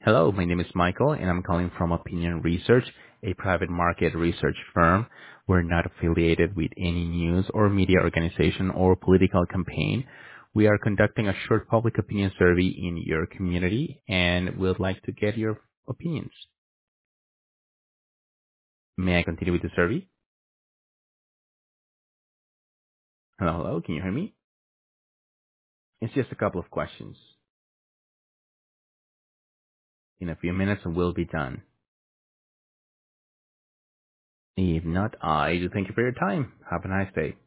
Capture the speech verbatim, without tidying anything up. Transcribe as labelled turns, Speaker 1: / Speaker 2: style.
Speaker 1: Hello, my name is Michael, and I'm calling from Opinion Research, a private market research firm. We're not affiliated with any news or media organization or political campaign. We are conducting a short public opinion survey in your community, and we'd like to get your opinions. May I continue with the survey? Hello, hello, can you hear me? It's just a couple of questions. In a few minutes, we'll be done. If not, I do thank you for your time. Have a nice day.